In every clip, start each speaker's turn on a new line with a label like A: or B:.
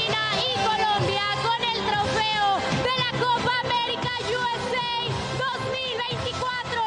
A: Argentina y Colombia con el trofeo de la Copa América USA 2024.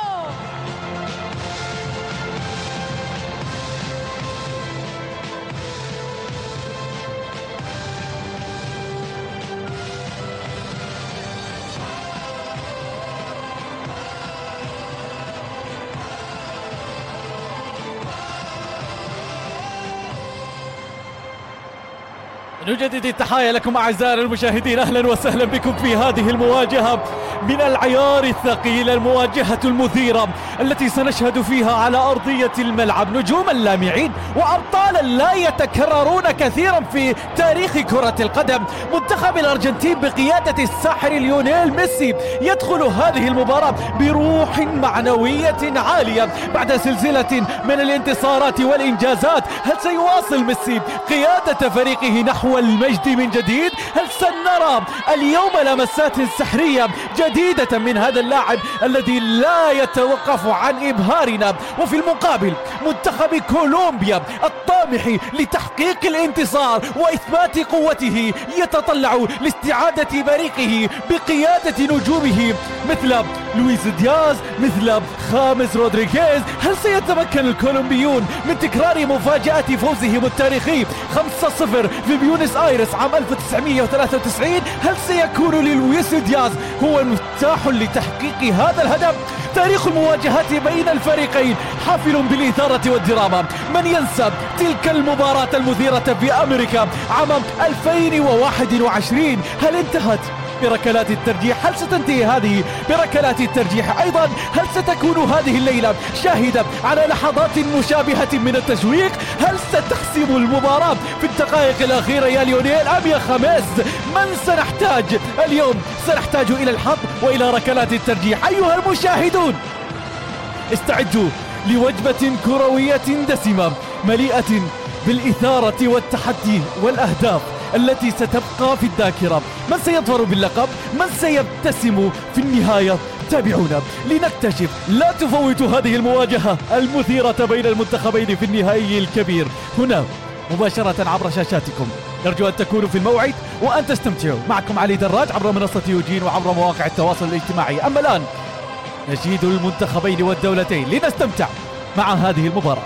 B: نجدد التحايا لكم أعزائنا المشاهدين، أهلا وسهلا بكم في هذه المواجهة من العيار الثقيل، المواجهة المثيرة التي سنشهد فيها على أرضية الملعب نجوما لامعين وأبطالا لا يتكررون كثيرا في تاريخ كرة القدم. منتخب الأرجنتين بقيادة الساحر ليونيل ميسي يدخل هذه المباراة بروح معنوية عالية بعد سلسلة من الانتصارات والإنجازات. هل سيواصل ميسي قيادة فريقه نحو المجد من جديد؟ هل سنرى اليوم لمسات سحرية جديدة من هذا اللاعب الذي لا يتوقف عن إبهارنا؟ وفي المقابل منتخب كولومبيا الطامح لتحقيق الانتصار وإثبات قوته يتطلع لاستعادة بريقه بقيادة نجومه مثل لويس دياز، مثل خامس رودريغيز. هل سيتمكن الكولومبيون من تكرار مفاجأة فوزهم التاريخي 5-0 في بيونس آيرس عام 1993؟ هل سيكون للويس دياز هو المفتاح لتحقيق هذا الهدف؟ تاريخ المواجهات بين الفريقين حافل بالإثارة والدراما. من ينسى تلك المباراة المثيرة في أمريكا عام 2021؟ هل انتهت بركلات الترجيح؟ هل ستنتهي هذه بركلات الترجيح أيضا؟ هل ستكون هذه الليلة شاهدة على لحظات مشابهة من التشويق؟ هل ستحسم المباراة في الدقائق الأخيرة يا ليونيل أم يا خميس؟ من سنحتاج اليوم؟ سنحتاج إلى الحظ وإلى ركلات الترجيح. أيها المشاهدون استعدوا لوجبة كروية دسمة مليئة بالإثارة والتحدي والأهداف التي ستبقى في الذاكرة. من سيظفر باللقب؟ من سيبتسم في النهاية؟ تابعونا لنكتشف. لا تفوتوا هذه المواجهة المثيرة بين المنتخبين في النهائي الكبير هنا مباشرة عبر شاشاتكم. نرجو أن تكونوا في الموعد وأن تستمتعوا. معكم علي دراج عبر منصة يوجين وعبر مواقع التواصل الاجتماعي. أما الآن نشيد المنتخبين والدولتين لنستمتع مع هذه المباراة.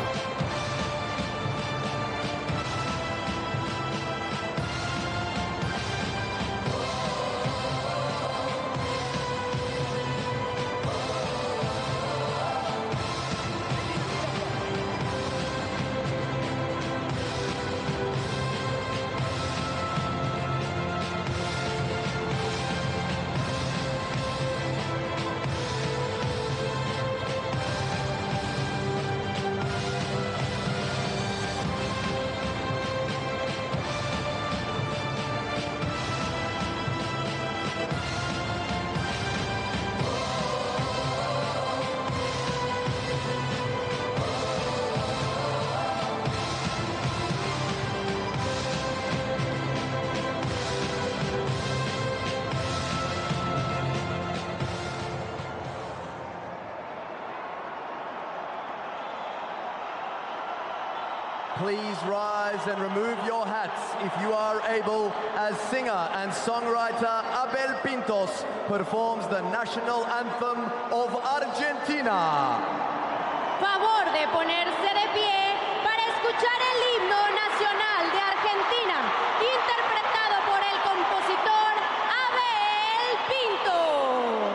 C: Please rise and remove your hats if you are able, as singer and songwriter Abel Pintos performs the national anthem of Argentina.
A: Favor de ponerse de pie para escuchar el himno nacional de Argentina, interpretado por el compositor Abel Pintos.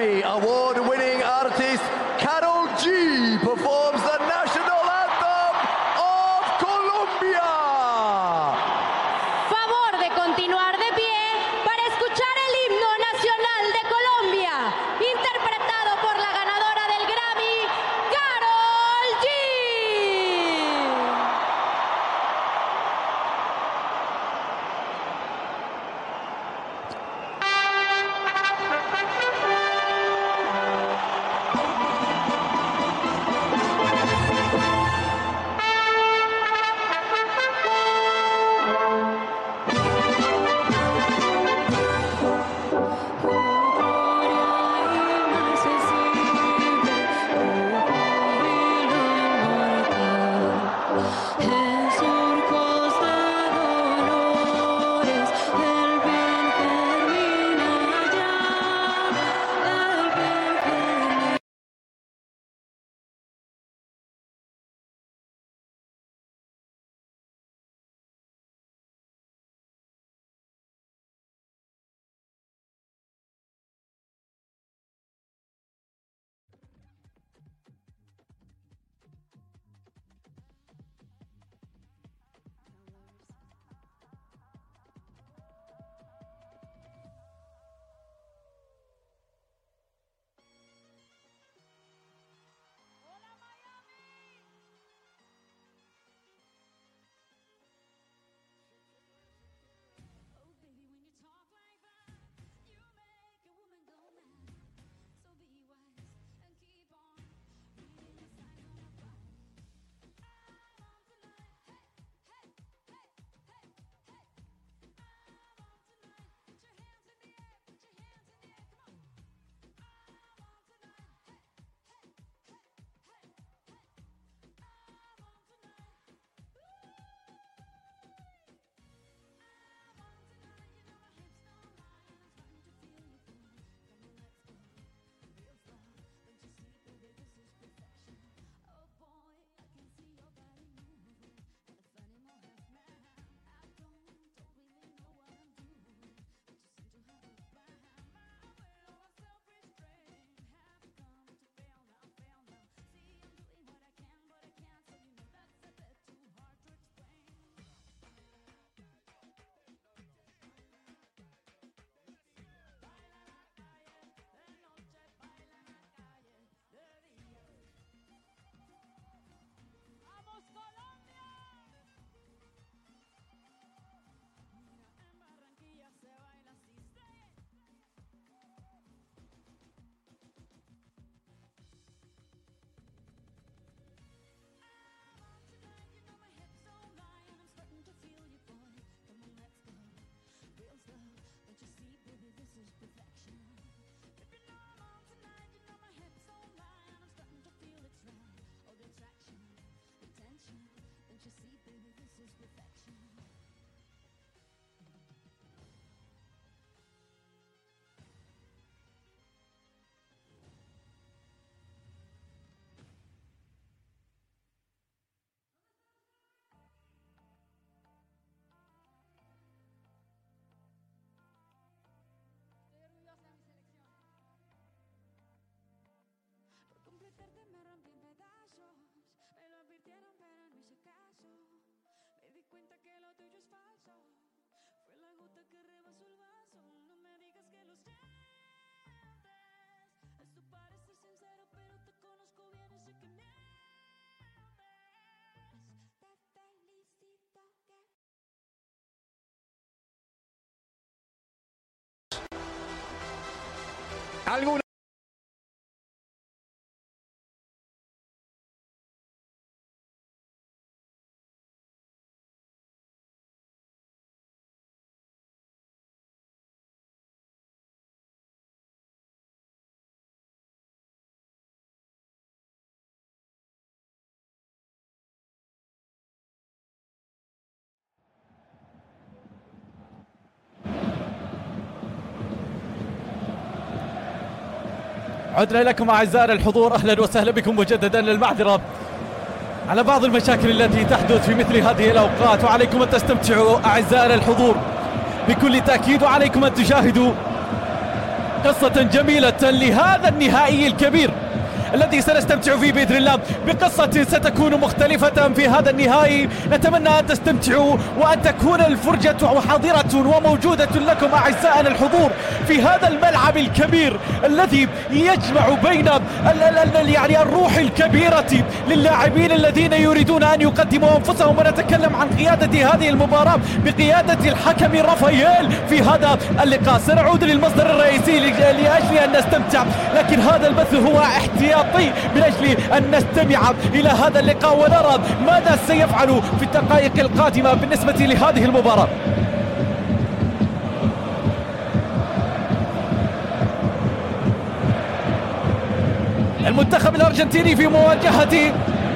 C: Grammy award-winning artist Karol G performs the national anthem of Colombia.
A: Favor de continuar de pie para escuchar el himno nacional de Colombia, interpretado por la ganadora del Grammy, Karol G.
B: alguna عدنا لكم أعزائنا الحضور، أهلا وسهلا بكم مجددا. المعذرة على بعض المشاكل التي تحدث في مثل هذه الأوقات، وعليكم أن تستمتعوا أعزائنا الحضور بكل تأكيد، وعليكم أن تشاهدوا قصة جميلة لهذا النهائي الكبير الذي سنستمتع فيه بإذن الله بقصة ستكون مختلفة في هذا النهائي. نتمنى أن تستمتعوا وأن تكون الفرجة حاضرة وموجودة لكم أعزائنا الحضور في هذا الملعب الكبير الذي يجمع بين يعني الروح الكبيرة للاعبين الذين يريدون أن يقدموا أنفسهم. ونتكلم عن قيادة هذه المباراة بقيادة الحكم رافائيل في هذا اللقاء. سنعود للمصدر الرئيسي لأجل أن نستمتع، لكن هذا البث هو احتياطي من أجل أن نستمع إلى هذا اللقاء ونرى ماذا سيفعل في الدقائق القادمة بالنسبة لهذه المباراة. المنتخب الأرجنتيني في مواجهة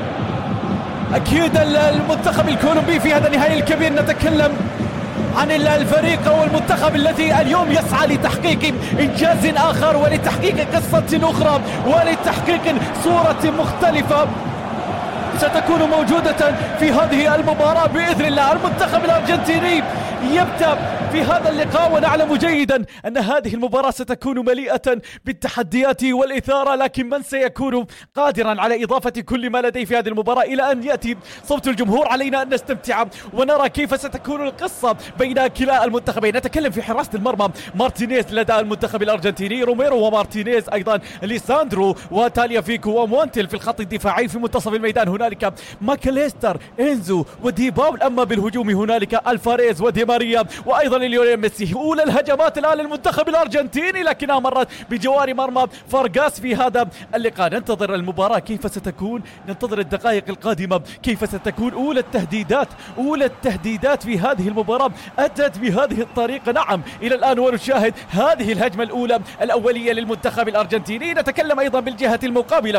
B: أكيد المنتخب الكولومبي في هذا النهائي الكبير. نتكلم عن الفريق والمنتخب الذي اليوم يسعى لتحقيق إنجاز آخر ولتحقيق قصة أخرى ولتحقيق صورة مختلفة ستكون موجودة في هذه المباراة بإذن الله. المنتخب الأرجنتيني يبدأ في هذا اللقاء ونعلم جيدا أن هذه المباراة ستكون مليئة بالتحديات والإثارة، لكن من سيكون قادرا على إضافة كل ما لديه في هذه المباراة إلى أن يأتي صوت الجمهور؟ علينا أن نستمتع ونرى كيف ستكون القصة بين كلا المنتخبين. نتكلم في حراسة المرمى مارتينيز لدى المنتخب الأرجنتيني، روميرو ومارتينيز أيضا، ليساندرو وتاليا فيكو ومونتيل في الخط الدفاعي. في منتصف الميدان هنالك ماكاليستر، إنزو وديباول. أما بالهجوم هنالك الفاريز ودي ماريا وأيضا ليونيل ميسي. أولى الهجمات الآن للمنتخب الأرجنتيني لكنها مرت بجوار مرمى فارغاس في هذا اللقاء. ننتظر المباراة كيف ستكون، ننتظر الدقائق القادمة كيف ستكون. أولى التهديدات في هذه المباراة أتت بهذه الطريقة، نعم إلى الآن ونشاهد هذه الهجمة الأولى الأولية للمنتخب الأرجنتيني. نتكلم أيضا بالجهة المقابلة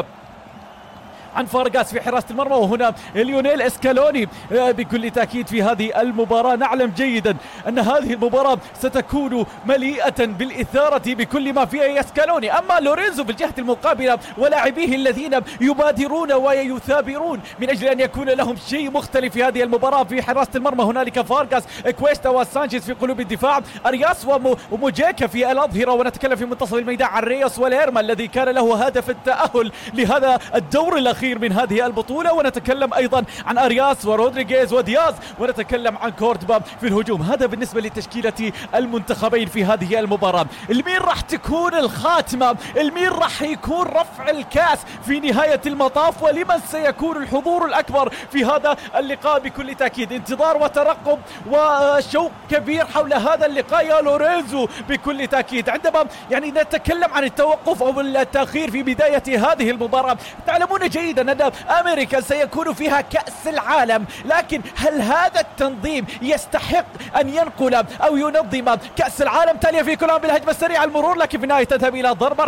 B: عن فارغاس في حراسة المرمى، وهنا ليونيل اسكالوني. بكل تأكيد في هذه المباراة نعلم جيدا أن هذه المباراة ستكون مليئة بالإثارة بكل ما فيها اسكالوني. أما لورينزو بالجهة المقابلة ولاعبيه الذين يبادرون ويثابرون من أجل أن يكون لهم شيء مختلف في هذه المباراة. في حراسة المرمى هنالك فارغاس، كويستا وسانشيز في قلوب الدفاع، أرياس وموجيكا في الأظهرة. ونتكلم في منتصف الميدان عن ريوس وليرما الذي كان له هدف التأهل لهذا الدور الأخير من هذه البطولة. ونتكلم أيضا عن أرياس ورودريغيز ودياز، ونتكلم عن كوردبا في الهجوم. هذا بالنسبة لتشكيلة المنتخبين في هذه المباراة. المين راح تكون الخاتمة؟ المين راح يكون رفع الكاس في نهاية المطاف؟ ولمن سيكون الحضور الأكبر في هذا اللقاء؟ بكل تأكيد انتظار وترقب وشوق كبير حول هذا اللقاء يا لورينزو. بكل تأكيد عندما يعني نتكلم عن التوقف أو التأخير في بداية هذه المباراة، تعلمون جيدا أن أمريكا سيكون فيها كأس العالم، لكن هل هذا التنظيم يستحق أن ينقل أو ينظم كأس العالم؟ تاليا في كلام بالهجمة السريعة المرور، لكن في النهاية تذهب إلى ضربة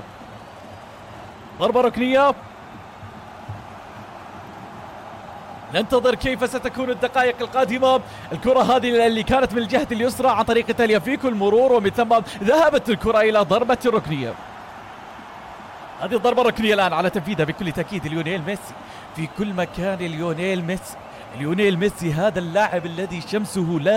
B: ركنية. ننتظر كيف ستكون الدقائق القادمة. الكرة هذه اللي كانت من الجهة اليسرى عن طريق تاليا فيكو المرور، ومن ثم ذهبت الكرة إلى ضربة ركنية. هذه الضربة الركنية الآن على تنفيذها بكل تأكيد ليونيل ميسي في كل مكان. ليونيل ميسي هذا اللاعب الذي شمسه لا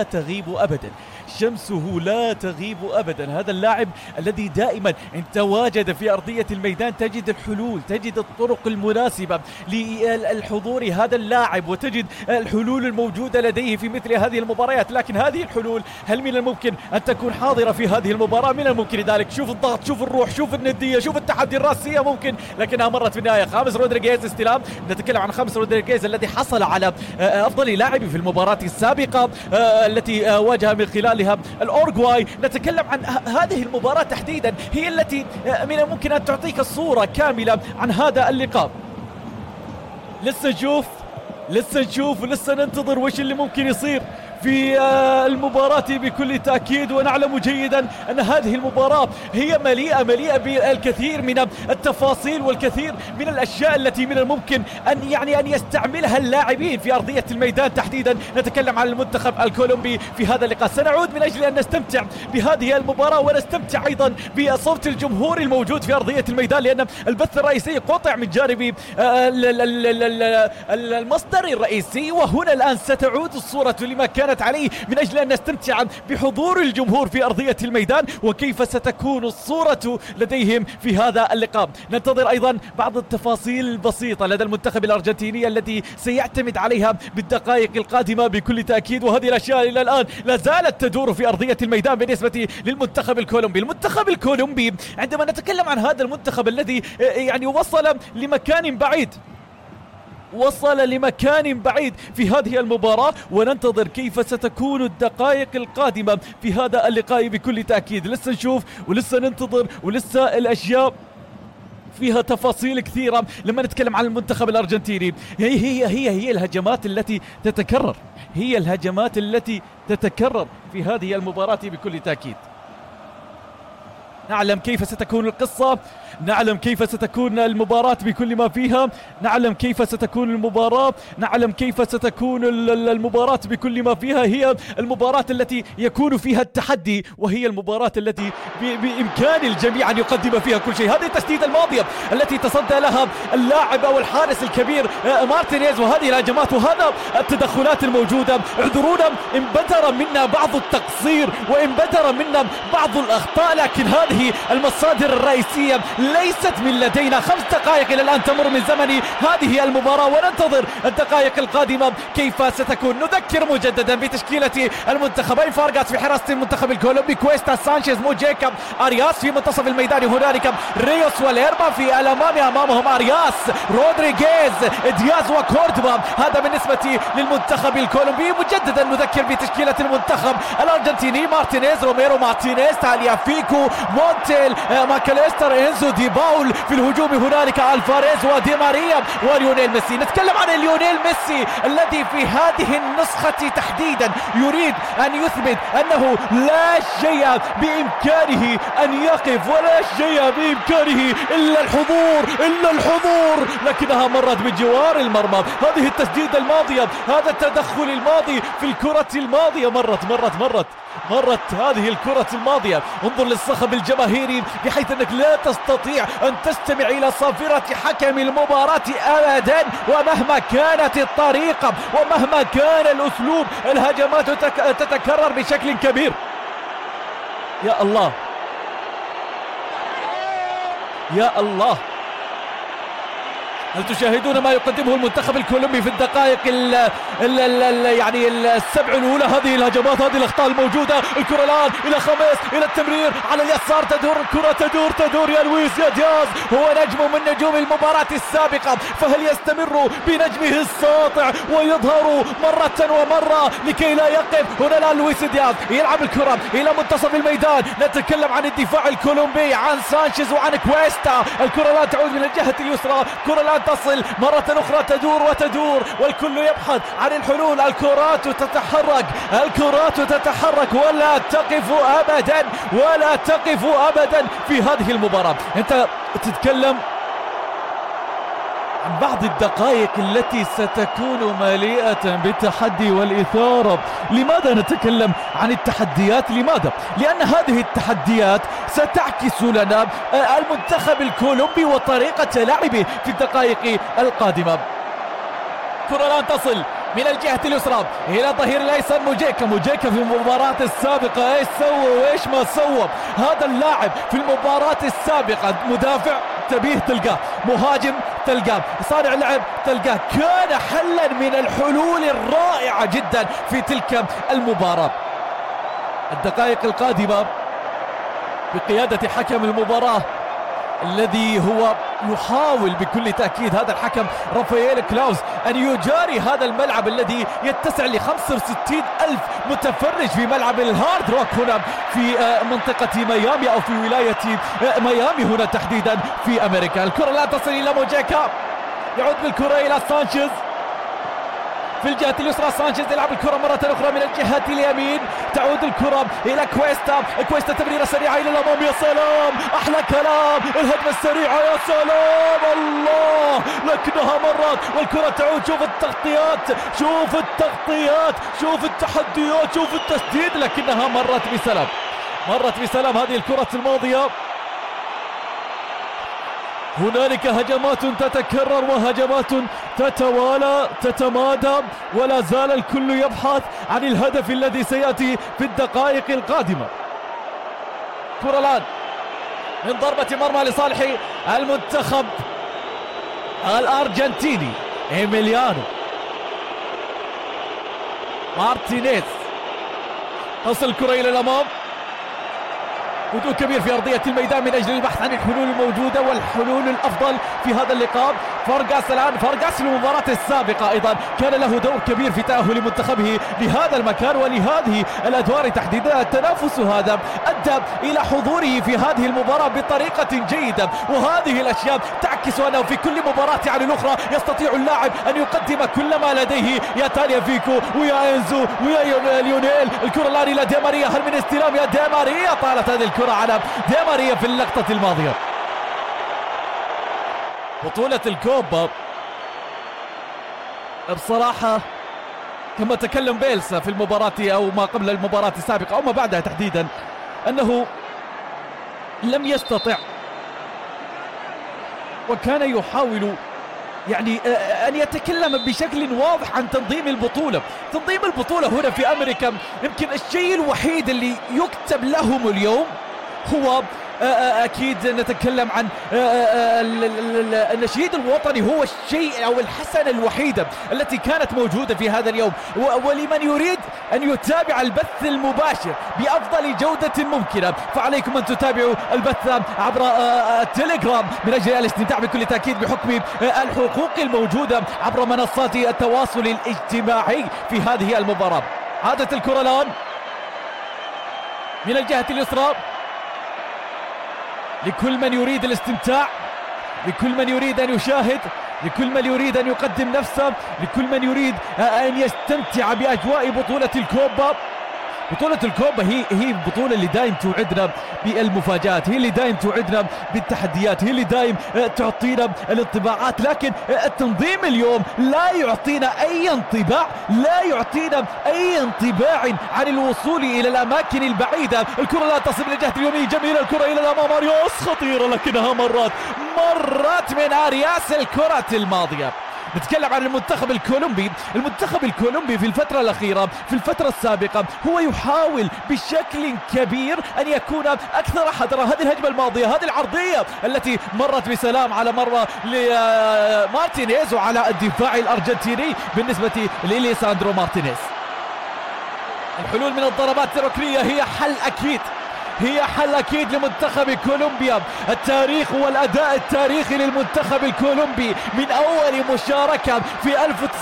B: تغيب أبدا. هذا اللاعب الذي دائما إن تواجد في أرضية الميدان تجد الحلول، تجد الطرق المناسبة للحضور هذا اللاعب، وتجد الحلول الموجودة لديه في مثل هذه المباريات. لكن هذه الحلول هل من الممكن أن تكون حاضرة في هذه المباراة؟ من الممكن ذلك. شوف الضغط، شوف الروح، شوف الندية، شوف التحدي الراسية ممكن، لكنها مرت في النهاية. خامس رودريغيز استلام. نتكلم عن خامس رودريغيز الذي حصل على أفضل لاعب في المباراة السابقة التي واجه من خلالها الأورغواي. نتكلم عن هذه المباراة تحديدا، هي التي من الممكن أن تعطيك الصورة كاملة عن هذا اللقاء. لسه نشوف ولسه ننتظر وش اللي ممكن يصير في المباراة بكل تأكيد. ونعلم جيدا أن هذه المباراة هي مليئة بالكثير من التفاصيل والكثير من الأشياء التي من الممكن أن يستعملها اللاعبين في أرضية الميدان تحديدا. نتكلم عن المنتخب الكولومبي في هذا اللقاء. سنعود من أجل أن نستمتع بهذه المباراة ونستمتع أيضا بصوت الجمهور الموجود في أرضية الميدان، لأن البث الرئيسي قطع من جانب المصدر الرئيسي. وهنا الآن ستعود الصورة لما كان كانت عليه من أجل أن نستمتع بحضور الجمهور في أرضية الميدان وكيف ستكون الصورة لديهم في هذا اللقاء. ننتظر أيضا بعض التفاصيل البسيطة لدى المنتخب الأرجنتيني التي سيعتمد عليها بالدقائق القادمة بكل تأكيد، وهذه الأشياء إلى الآن لا زالت تدور في أرضية الميدان بالنسبة للمنتخب الكولومبي. المنتخب الكولومبي عندما نتكلم عن هذا المنتخب الذي يعني وصل لمكان بعيد في هذه المباراة، وننتظر كيف ستكون الدقائق القادمة في هذا اللقاء بكل تأكيد. لسه نشوف ولسه ننتظر ولسه الأشياء فيها تفاصيل كثيرة. لما نتكلم عن المنتخب الأرجنتيني هي الهجمات التي تتكرر، هي الهجمات التي تتكرر في هذه المباراة بكل تأكيد. نعلم كيف ستكون القصة، نعلم كيف ستكون المباراة بكل ما فيها، نعلم كيف ستكون المباراة، نعلم كيف ستكون المباراة بكل ما فيها. هي المباراة التي يكون فيها التحدي، وهي المباراة التي بإمكان الجميع أن يقدم فيها كل شيء. هذه التسديدة الماضية التي تصدى لها اللاعب أو الحارس الكبير مارتينيز، وهذه الهجمات وهذا التدخلات الموجودة. اعذرونا إن بدر منا بعض التقصير وإن بدر منا بعض الأخطاء، لكن هذه المصادر الرئيسية ليست من لدينا. 5 دقائق إلى الآن تمر من زمن هذه المباراة، وننتظر الدقائق القادمة كيف ستكون. نذكر مجددا بتشكيلة المنتخبين: فارغاس في حراسة المنتخب الكولومبي، كويستا، سانشيز، موجيكا، أرياس في منتصف الميدان. هنالك ريوس واليربا في الأمام، أمامهم أرياس، رودريغيز، دياز وكوردوبا. هذا بالنسبة للمنتخب الكولومبي. مجددا نذكر بتشكيلة المنتخب الأرجنتيني: مارتينيز، روميرو مارتينيز، تاليافيكو، مونتيل، ماكاليستر، إنزو، دي باول. في الهجوم هنالك ألفاريز ودي ماريا وليونيل ميسي. نتكلم عن ليونيل ميسي الذي في هذه النسخة تحديدا يريد أن يثبت أنه لا شيء بإمكانه أن يقف ولا شيء بإمكانه إلا الحضور، لكنها مرت بجوار المرمى. هذه التسديدة الماضية، هذا التدخل الماضي في الكرة الماضية، مرت هذه الكرة الماضية. انظر للصخب الجماهيري بحيث أنك لا تستطيع أن تستمع إلى صافرة حكم المباراة أبدا، ومهما كانت الطريقة ومهما كان الأسلوب الهجمات تتكرر بشكل كبير. يا الله يا الله، هل تشاهدون ما يقدمه المنتخب الكولومبي في الدقائق يعني السبع الأولى؟ هذه الهجمات، هذه الأخطاء الموجودة. الكرة الآن إلى خميس، إلى التمرير على اليسار، تدور الكرة، تدور يا لويس يا دياز. هو نجم من نجوم المباراة السابقة، فهل يستمر بنجمه الساطع ويظهر مرة ومرة لكي لا يقف؟ هنا الآن لويس دياز يلعب الكرة إلى منتصف الميدان. نتكلم عن الدفاع الكولومبي، عن سانشيز وعن كويستا. الكرة لا تعود من الجهة اليسرى، الكرة لا تصل مرة أخرى، تدور والكل يبحث عن الحلول. الكرات تتحرك ولا تقف أبدا في هذه المباراة. أنت تتكلم عن بعض الدقائق التي ستكون مليئة بالتحدي والإثارة. لماذا نتكلم عن التحديات؟ لماذا؟ لأن هذه التحديات ستعكس لنا المنتخب الكولومبي وطريقة لعبه في الدقائق القادمة. كرة الآن تصل من الجهة اليسرى إلى ظهير الأيسر موجيكا في المباراة السابقة ايش سوى وايش ما سوى هذا اللاعب في المباراة السابقة؟ مدافع تبيه تلقاه، مهاجم تلقاه، صانع لعب تلقاه. كان حلا من الحلول الرائعة جدا في تلك المباراة. الدقائق القادمة بقيادة حكم المباراة الذي هو يحاول بكل تأكيد، هذا الحكم رافائيل كلاوس، أن يجاري هذا الملعب الذي يتسع ل65,000 متفرج في ملعب الهارد روك هنا في منطقة ميامي أو في ولاية ميامي هنا تحديدا في أمريكا. الكرة لا تصل إلى موجيكا، يعود بالكرة إلى سانشيز في الجهة اليسرى. سانشيز يلعب الكرة مرة أخرى من الجهة اليمين، تعود الكرة إلى كويستا تمريرة سريعة إلى الأمام. يا سلام، أحلى كلام، الهجمة السريعة، يا سلام، الله، لكنها مرت والكرة تعود. شوف التغطيات، شوف التحديات، شوف التسديد، لكنها مرت بسلام هذه الكرة الماضية. هنالك هجمات تتكرر وهجمات تتوالى تتمادى، ولا زال الكل يبحث عن الهدف الذي سيأتي في الدقائق القادمة. كرة الآن من ضربة مرمى لصالح المنتخب الأرجنتيني إيميليانو مارتينيز. تصل الكرة إلى الأمام، هدوء كبير في أرضية الميدان من أجل البحث عن الحلول الموجودة والحلول الأفضل في هذا اللقاء. فارغاس الآن، فارغاس في المباراة السابقة أيضا كان له دور كبير في تأهل منتخبه لهذا المكان ولهذه الأدوار تحديدا. التنافس هذا أدى إلى حضوره في هذه المباراة بطريقة جيدة، وهذه الأشياء تعكس أنه في كل مباراة عن الأخرى يستطيع اللاعب أن يقدم كل ما لديه. يا تاليا فيكو ويا إنزو ويا ليونيل. الكرة الآن إلى دي ماريا، هل من استلام؟ يا دي ماريا، طالت هذه الكرة على دي ماريا في اللقطة الماضية. بطولة الكوبا بصراحة كما تكلم بيلسا في المباراة أو ما قبل المباراة السابقة أو ما بعدها تحديدا، أنه لم يستطع وكان يحاول يعني أن يتكلم بشكل واضح عن تنظيم البطولة. تنظيم البطولة هنا في أمريكا يمكن الشيء الوحيد اللي يكتب لهم اليوم هو أكيد نتكلم عن النشيد الوطني. هو الشيء أو الحسنة الوحيدة التي كانت موجودة في هذا اليوم. ولمن يريد أن يتابع البث المباشر بأفضل جودة ممكنة فعليكم أن تتابعوا البث عبر التليجرام من أجل الاستمتاع بكل تأكيد بحكم الحقوق الموجودة عبر منصات التواصل الاجتماعي في هذه المباراة. عادت الكرة الآن من الجهة اليسرى لكل من يريد الاستمتاع، لكل من يريد أن يشاهد، لكل من يريد أن يقدم نفسه، لكل من يريد أن يستمتع بأجواء بطولة الكوبا. بطولة الكوبا هي البطولة اللي دائم توعدنا بالمفاجآت، هي اللي دائم توعدنا بالتحديات، هي اللي دائم تعطينا الانطباعات. لكن التنظيم اليوم لا يعطينا أي انطباع، لا يعطينا أي انطباع عن الوصول إلى الأماكن البعيدة. الكرة لا تصل إلى الجهة اليمين، جميلة الكرة إلى الأمام، أرياس خطيرة لكنها مرت من أرياس الكرة الماضية. نتكلم عن المنتخب الكولومبي. المنتخب الكولومبي في الفترة الأخيرة في الفترة السابقة هو يحاول بشكل كبير أن يكون أكثر حذرا. هذه الهجمة الماضية، هذه العرضية التي مرت بسلام على مرة لمارتينيز وعلى الدفاع الأرجنتيني بالنسبة لليساندرو مارتينيز. الحلول من الضربات الركنية هي حل أكيد، هي حل أكيد لمنتخب كولومبيا. التاريخ والأداء التاريخي للمنتخب الكولومبي من أول مشاركة في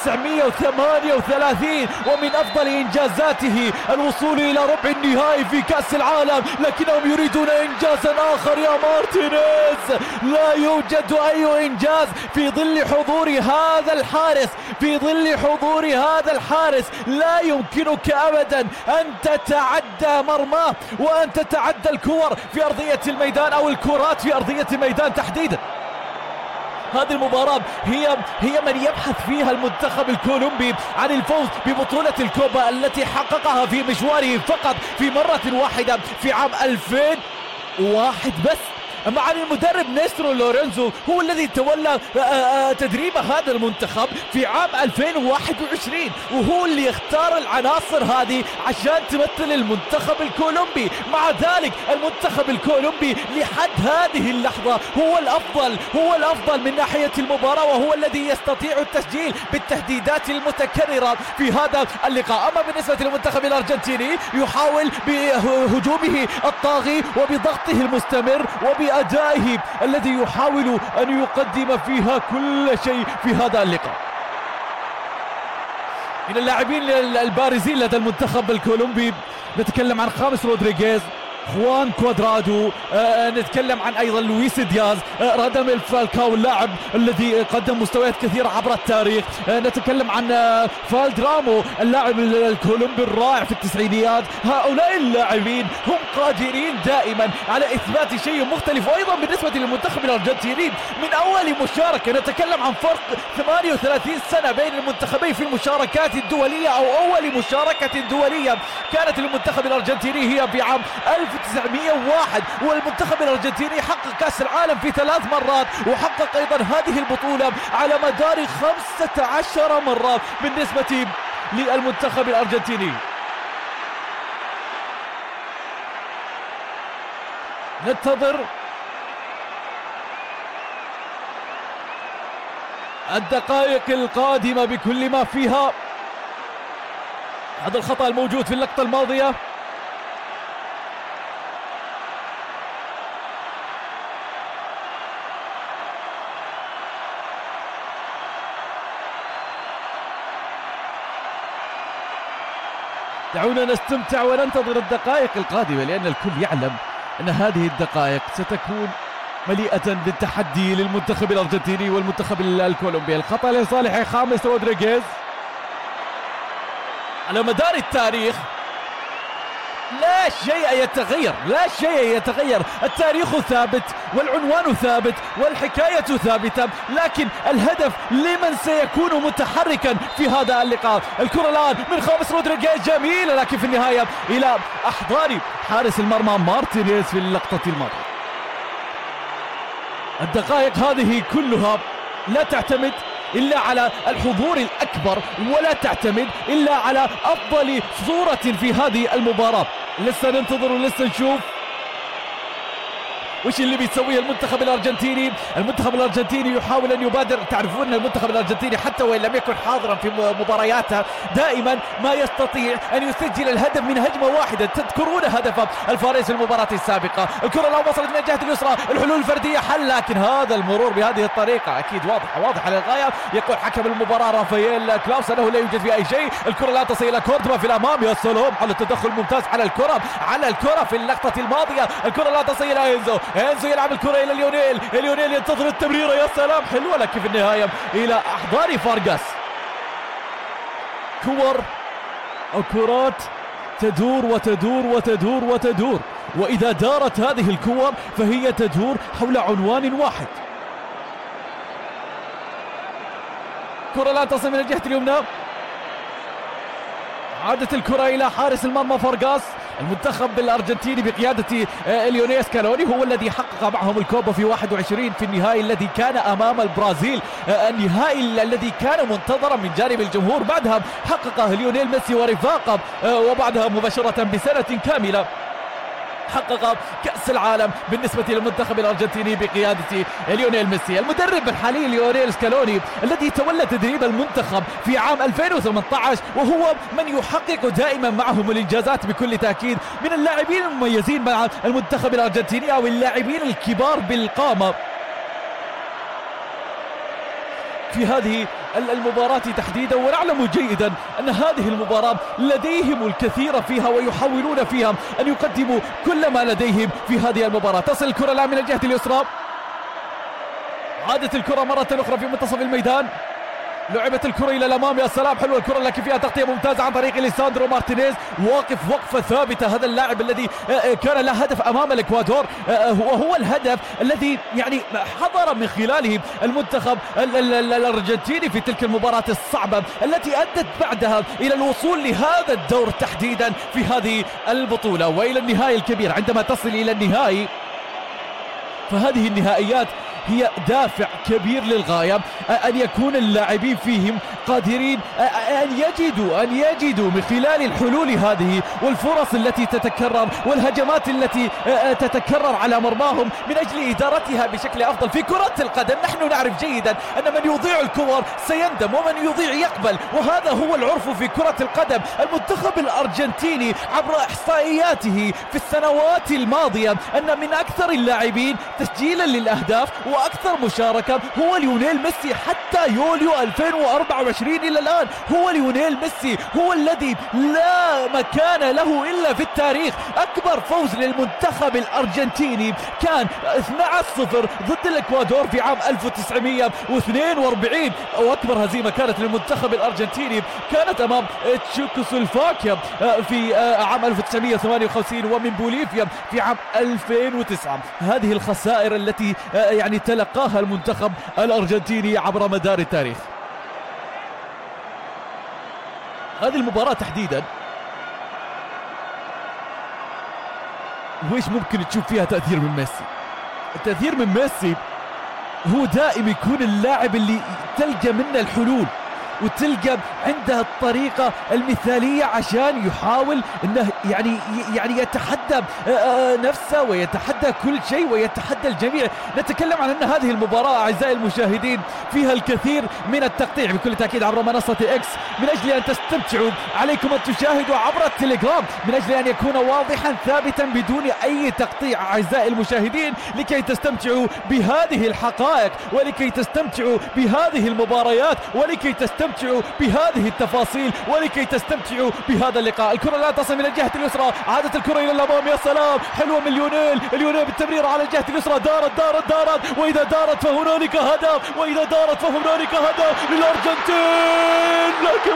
B: 1938 ومن أفضل إنجازاته الوصول إلى ربع النهائي في كأس العالم، لكنهم يريدون إنجازا آخر يا مارتينيز. لا يوجد أي إنجاز في ظل حضور هذا الحارس، في ظل حضور هذا الحارس لا يمكنك أبدا أن تتعدى مرماه وأن تتعدى الكور في أرضية الميدان أو الكرات في أرضية الميدان تحديدا. هذه المباراة هي من يبحث فيها المنتخب الكولومبي عن الفوز ببطولة الكوبا التي حققها في مشواره فقط في مرة واحدة في عام 2001 بس. مع المدرب نيسترو لورينزو هو الذي تولى تدريب هذا المنتخب في عام 2021 وهو اللي يختار العناصر هذه عشان تمثل المنتخب الكولومبي. مع ذلك المنتخب الكولومبي لحد هذه اللحظة هو الأفضل من ناحية المباراة، وهو الذي يستطيع التسجيل بالتهديدات المتكررة في هذا اللقاء. أما بالنسبة للمنتخب الأرجنتيني يحاول بهجومه الطاغي وبضغطه المستمر أدائه الذي يحاول أن يقدم فيها كل شيء في هذا اللقاء. من اللاعبين البارزين لدى المنتخب الكولومبي نتكلم عن خامس رودريغيز، خوان كوادرادو، نتكلم عن أيضا لويس دياز، راداميل فالكاو اللاعب الذي قدم مستويات كثيرة عبر التاريخ، نتكلم عن فالدرامو اللاعب الكولومبي الرائع في التسعينيات. هؤلاء اللاعبين هم قادرين دائما على إثبات شيء مختلف. وأيضا بالنسبة للمنتخب الأرجنتيني من أول مشاركة نتكلم عن فرق 38 سنة بين المنتخبين في المشاركات الدولية، أو أول مشاركة دولية كانت للمنتخب الأرجنتيني هي في عام 1901 والمنتخب الأرجنتيني حقق كأس العالم في 3 مرات، وحقق أيضا هذه البطولة على مدار 15 مرة بالنسبة للمنتخب الأرجنتيني. ننتظر الدقائق القادمة بكل ما فيها. هذا الخطأ الموجود في اللقطة الماضية. دعونا نستمتع وننتظر الدقائق القادمة، لأن الكل يعلم أن هذه الدقائق ستكون مليئة بالتحدي للمنتخب الأرجنتيني والمنتخب الكولومبي. الخطأ لصالح خامس رودريغيز. على مدار التاريخ لا شيء يتغير، لا شيء يتغير، التاريخ ثابت والعنوان ثابت والحكاية ثابتة، لكن الهدف لمن سيكون متحركا في هذا اللقاء. الكرة الآن من خامس رودريغيز جميلة، لكن في النهاية إلى أحضان حارس المرمى مارتينيز في اللقطة الماضية. الدقائق هذه كلها لا تعتمد إلا على الحضور الأكبر، ولا تعتمد إلا على أفضل صورة في هذه المباراة. لسه ننتظر ولسه نشوف وش اللي بيسويه المنتخب الأرجنتيني. المنتخب الأرجنتيني يحاول أن يبادر. تعرفون المنتخب الأرجنتيني حتى وإن لم يكن حاضرا في مبارياته دائما ما يستطيع أن يسجل الهدف من هجمة واحدة. تذكرون هدف الفارس في المباراة السابقة. الكرة لو وصلت من الجهة اليسرى، الحلول الفردية حل، لكن هذا المرور بهذه الطريقة أكيد واضح للغاية. يقول حكم المباراة رافائيل كلاوس أنه لا يوجد فيه أي شيء. الكرة لا تصل إلى كوردوبا في الأمام. يا سلام على التدخل الممتاز على الكرة في اللقطة الماضية. الكرة لا تصل إلى إنزو يلعب الكرة إلى ليونيل ينتظر التمريرة. يا سلام حلوة، لكن في النهاية إلى أحضان فارغاس. كرات تدور وتدور وتدور وتدور، وإذا دارت هذه الكور فهي تدور حول عنوان واحد. كرة لا تصل من الجهة اليمنى. عادت الكرة إلى حارس المرمى فارغاس. المنتخب الأرجنتيني بقيادة ليونيل سكالوني هو الذي حقق معهم الكوبا في 21 في النهائي الذي كان أمام البرازيل، النهائي الذي كان منتظرا من جانب الجمهور. بعدها حققه ليونيل ميسي ورفاقه، وبعدها مباشرة بسنة كاملة حقق كأس العالم بالنسبة للمنتخب الأرجنتيني بقيادة ليونيل ميسي. المدرب الحالي ليونيل سكالوني الذي تولى تدريب المنتخب في عام 2018، وهو من يحقق دائما معهم الإنجازات بكل تأكيد. من اللاعبين المميزين مع المنتخب الأرجنتيني أو اللاعبين الكبار بالقامة في هذه المباراة تحديدا. ونعلم جيدا أن هذه المباراة لديهم الكثير فيها، ويحاولون فيها أن يقدموا كل ما لديهم في هذه المباراة. تصل الكرة الآن من الجهة اليسرى. عادت الكرة مرة أخرى في منتصف الميدان. لعبت الكرة إلى الأمام. يا سلام حلوة الكرة، لكن فيها تغطية ممتازة عن طريق ليساندرو مارتينيز. واقف وقفة ثابتة هذا اللاعب الذي كان له هدف أمام الإكوادور، وهو الهدف الذي يعني حضر من خلاله المنتخب الأرجنتيني في تلك المباراة الصعبة التي أدت بعدها إلى الوصول لهذا الدور تحديدا في هذه البطولة وإلى النهائي الكبير. عندما تصل إلى النهائي فهذه النهائيات هي دافع كبير للغاية، أن يكون اللاعبين فيهم قادرين أن يجدوا من خلال الحلول هذه والفرص التي تتكرر والهجمات التي تتكرر على مرماهم من أجل إدارتها بشكل أفضل. في كرة القدم نحن نعرف جيدا أن من يضيع الكور سيندم ومن يضيع يقبل، وهذا هو العرف في كرة القدم. المنتخب الأرجنتيني عبر إحصائياته في السنوات الماضية أن من أكثر اللاعبين تسجيلا للأهداف وأكثر مشاركة هو ليونيل ميسي. حتى يوليو 2024 إلى الآن هو ليونيل ميسي هو الذي لا مكان له إلا في التاريخ. أكبر فوز للمنتخب الأرجنتيني كان 12-0 ضد الإكوادور في عام 1942، وأكبر هزيمة كانت للمنتخب الأرجنتيني كانت أمام تشيكوسلوفاكيا في عام 1958 ومن بوليفيا في عام 2009. هذه الخسائر التي يعني تلقاها المنتخب الأرجنتيني عبر مدار التاريخ. هذه المباراة تحديدا وإيش ممكن تشوف فيها تأثير من ميسي. التأثير من ميسي هو دائم يكون اللاعب اللي تلقى منه الحلول وتلقى عنده الطريقة المثالية عشان يحاول انه يعني يتحدى نفسه ويتحدى كل شيء ويتحدى الجميع. نتكلم عن ان هذه المباراة اعزائي المشاهدين فيها الكثير من التقطيع بكل تأكيد عبر منصة اكس، من اجل ان تستمتعوا عليكم ان تشاهدوا عبر التليجرام، من اجل ان يكون واضحا ثابتا بدون اي تقطيع اعزائي المشاهدين، لكي تستمتعوا بهذه الحقائق ولكي تستمتعوا بهذه المباريات ولكي تستمتعوا بهذه التفاصيل ولكي تستمتعوا بهذا اللقاء. الكرة لا تصل من الجهة اليسرى، عادت الكرة إلى الأمام، يا سلام حلوة من ليونيل بالتمرير على الجهة اليسرى، دارت وإذا دارت فهنالك هدف، للأرجنتين، لكن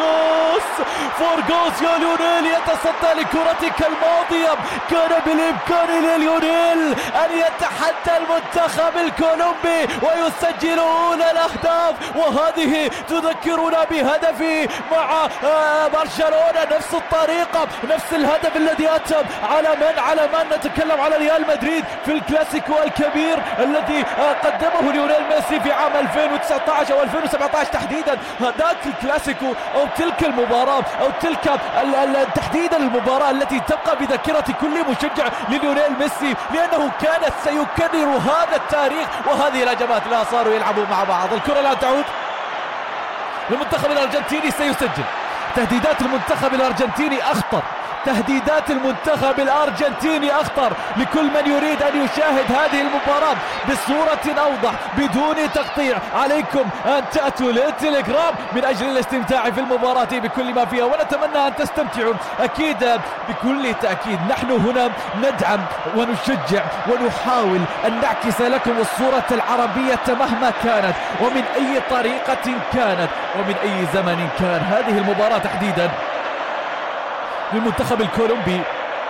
B: فورغوس يا ليونيل يتصدى لكرتك الماضية. كان بالإمكان لليونيل أن يتحدى المنتخب الكولومبي ويسجل أولى الأهداف، وهذه تذكرنا بهدفي مع برشلونة، نفس الطريقة نفس الهدف الذي أتم على من نتكلم على ريال مدريد في الكلاسيكو الكبير الذي قدمه ليونيل ميسي في عام 2019 أو 2017 تحديدا. ذاك الكلاسيكو أو تلك المباراة أو تلك تحديدا المباراة التي تبقى بذاكرة كل مشجع لليونيل ميسي، لأنه كانت سيكرر هذا التاريخ وهذه الهجمات. لا صاروا يلعبوا مع بعض. الكرة لا تعود المنتخب الأرجنتيني، سيسجل. تهديدات المنتخب الأرجنتيني أخطر، تهديدات المنتخب الأرجنتيني أخطر. لكل من يريد أن يشاهد هذه المباراة بصورة أوضح بدون تقطيع، عليكم أن تأتوا للتليجرام من أجل الاستمتاع في المباراة بكل ما فيها، ونتمنى أن تستمتعوا أكيد بكل تأكيد. نحن هنا ندعم ونشجع ونحاول أن نعكس لكم الصورة العربية مهما كانت ومن أي طريقة كانت ومن أي زمن كان. هذه المباراة تحديدا للمنتخب الكولومبي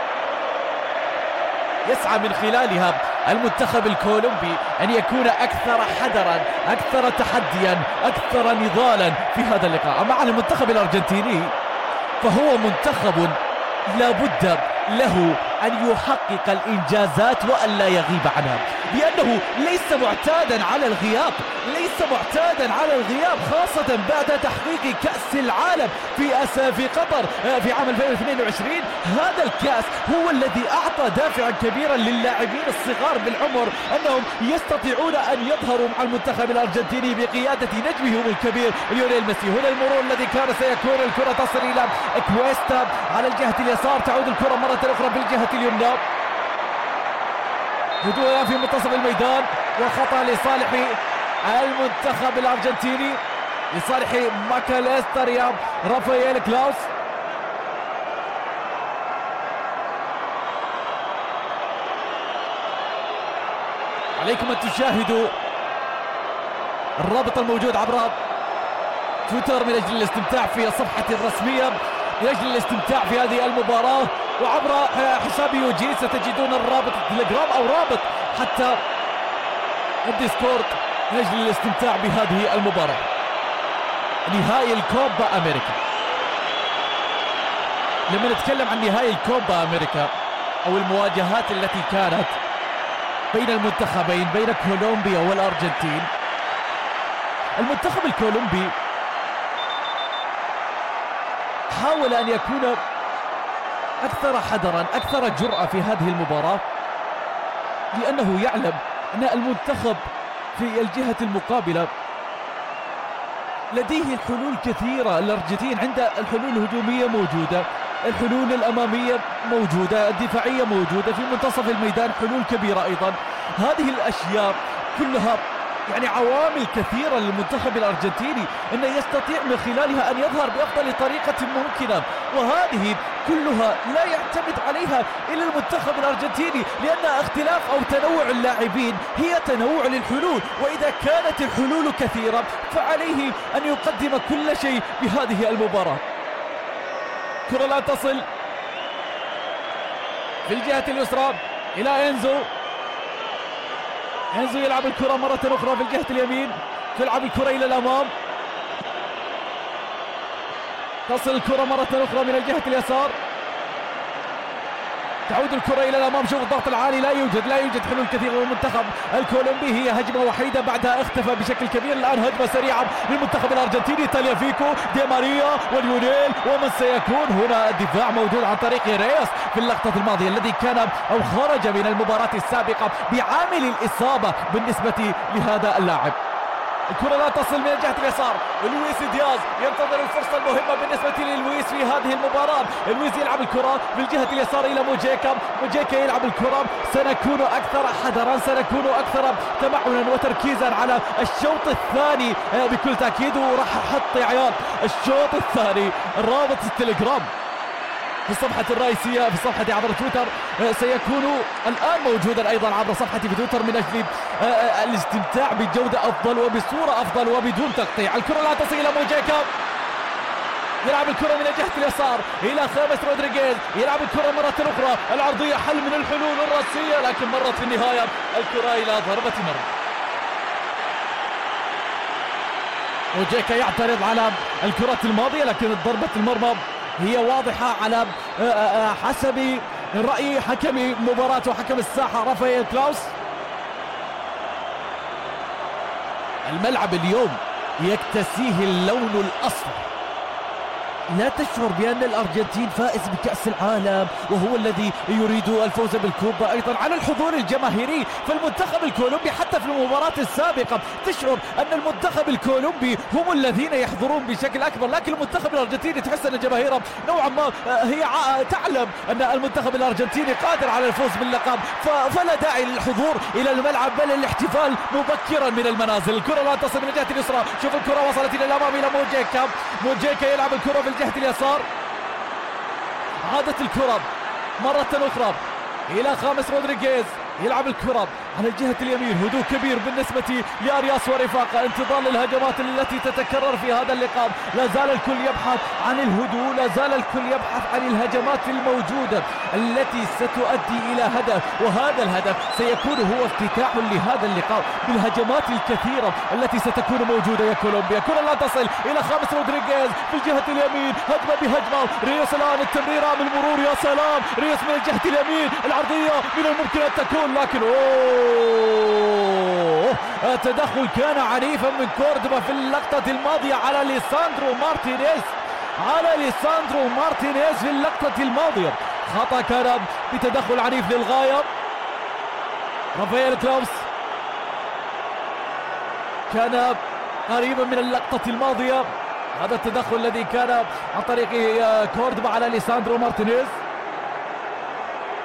B: يسعى من خلالها المنتخب الكولومبي أن يكون أكثر حذرا، أكثر تحديا، أكثر نضالا في هذا اللقاء. أما عن المنتخب الأرجنتيني فهو منتخب لا بد له أن يحقق الإنجازات وأن لا يغيب عنها، لأنه ليس معتادا على الغياب، خاصة بعد تحقيق كأس العالم في قطر في عام 2022. هذا الكأس هو الذي أعطى دافعا كبيرا للاعبين الصغار بالعمر أنهم يستطيعون أن يظهروا مع المنتخب الأرجنتيني بقيادة نجمهم الكبير ليونيل ميسي. هنا المرور الذي كان سيكون، الكرة تصل إلى كويستا على الجهة اليسار، تعود الكرة مرة أخرى بالجهة اليمنى، هدوء في منتصف الميدان وخطأ لصالح المنتخب الأرجنتيني، لصالح ماكاليستر يا رافائيل كلاوس. عليكم أن تشاهدوا الرابط الموجود عبر تويتر من أجل الاستمتاع في الصفحة الرسمية، من أجل الاستمتاع في هذه المباراة، وعبر حساب يوجي ستجدون الرابط التليجرام أو رابط حتى الديسكورد من أجل الاستمتاع بهذه المباراة. نهائي الكوبا أمريكا. لما نتكلم عن نهائي الكوبا أمريكا أو المواجهات التي كانت بين المنتخبين، بين كولومبيا والأرجنتين، المنتخب الكولومبي حاول أن يكون أكثر حذرا، أكثر جرأة في هذه المباراة، لأنه يعلم أن المنتخب في الجهة المقابلة لديه الحلول كثيرة. الأرجنتين عند الحلول الهجومية موجودة، الحلول الأمامية موجودة، الدفاعية موجودة، في منتصف الميدان حلول كبيرة أيضا. هذه الأشياء كلها يعني عوامل كثيرة للمنتخب الأرجنتيني أنه يستطيع من خلالها أن يظهر بأفضل طريقة ممكنة، وهذه كلها لا يعتمد عليها إلا المنتخب الأرجنتيني، لأن اختلاف أو تنوع اللاعبين هي تنوع للحلول، وإذا كانت الحلول كثيرة فعليه أن يقدم كل شيء بهذه المباراة. كرة لا تصل في الجهة اليسرى إلى إنزو يلعب الكرة مرة أخرى في الجهة اليمين، تلعب الكرة إلى الأمام، تصل الكرة مرة أخرى من الجهة اليسار، تعود الكرة إلى الأمام. شوف الضغط العالي، لا يوجد حلول كثيرة للمنتخب الكولومبي. هي هجمة وحيدة بعدها اختفى بشكل كبير. الآن هجمة سريعة للمنتخب الأرجنتيني. تاليافيكو، دي ماريا وليونيل، ومن سيكون هنا الدفاع موجود عن طريق رياس في اللقطة الماضية الذي كان أو خرج من المباراة السابقة بعامل الإصابة بالنسبة لهذا اللاعب. الكرة لا تصل من الجهة اليسار. لويس دياز ينتظر الفرصة المهمة بالنسبة للويس في هذه المباراة. لويس يلعب الكرة بالجهة اليسار إلى موجيكا يلعب الكرة. سنكون أكثر حذرا، سنكون أكثر تمعنا وتركيزا على الشوط الثاني بكل تأكيد. وراح أحط عيار الشوط الثاني. رابط التليجرام في الصفحة الرئيسية في الصفحة عبر تويتر سيكون الآن موجودا أيضا عبر صفحتي في تويتر من أجل الاستمتاع بجودة أفضل وبصورة أفضل وبدون تقطيع. الكرة لا تصل إلى موجيكا، يلعب الكرة من الجهة اليسار إلى خامس رودريغيز، يلعب الكرة مرة أخرى. العرضية حل من الحلول الرأسية لكن مرت في النهاية الكرة إلى ضربة مرمى. موجيكا يعترض على الكرة الماضية لكن ضربة المرمى هي واضحة على حسب رأي حكم مباراة وحكم الساحة رافائيل كلاوس. الملعب اليوم يكتسيه اللون الأصفر. لا تشعر بأن الأرجنتين فائز بكأس العالم وهو الذي يريد الفوز بالكوبا. أيضا على الحضور الجماهيري فالمنتخب الكولومبي حتى في المباراة السابقة تشعر أن المنتخب الكولومبي هم الذين يحضرون بشكل أكبر، لكن المنتخب الأرجنتيني تحس أن جماهيره نوعا ما هي تعلم أن المنتخب الأرجنتيني قادر على الفوز باللقب، فلا داعي للحضور إلى الملعب بل الاحتفال مبكرا من المنازل. الكرة لا تصل من الجهة اليسرى. شوف الكرة وصلت إلى الأمام إلى موجيكا يلعب الكرة في الجهة اليسار. عادت الكرة مرة أخرى إلى خامس رودريغيز، يلعب الكرة على الجهة اليمين. هدوء كبير بالنسبة لأرياس ورفاقه، انتظار للهجمات التي تتكرر في هذا اللقاء. لا زال الكل يبحث عن الهدوء، لا زال الكل يبحث عن الهجمات الموجودة التي ستؤدي إلى هدف، وهذا الهدف سيكون هو افتتاح لهذا اللقاء بالهجمات الكثيرة التي ستكون موجودة يا كولومبيا. كرة لا تصل إلى خامس رودريغيز في الجهة اليمين، هجمة بهجمة. ريوس الآن التمريرة من المرور، يا سلام. ريوس من الجهة اليمين، العرضية من الممكن أن تكون لكن التدخل كان عنيفا من كوردوبا في اللقطة الماضية على ليساندرو مارتينيز في اللقطة الماضية. خطأ كان بتدخل عنيف للغاية. رافائيل كلاوس كان قريبا من اللقطة الماضية. هذا التدخل الذي كان عن طريق كوردوبا على ليساندرو مارتينيز.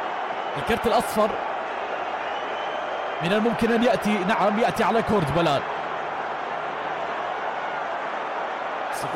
B: الكرت الأصفر من الممكن أن يأتي، نعم يأتي على كوردوبا الآن.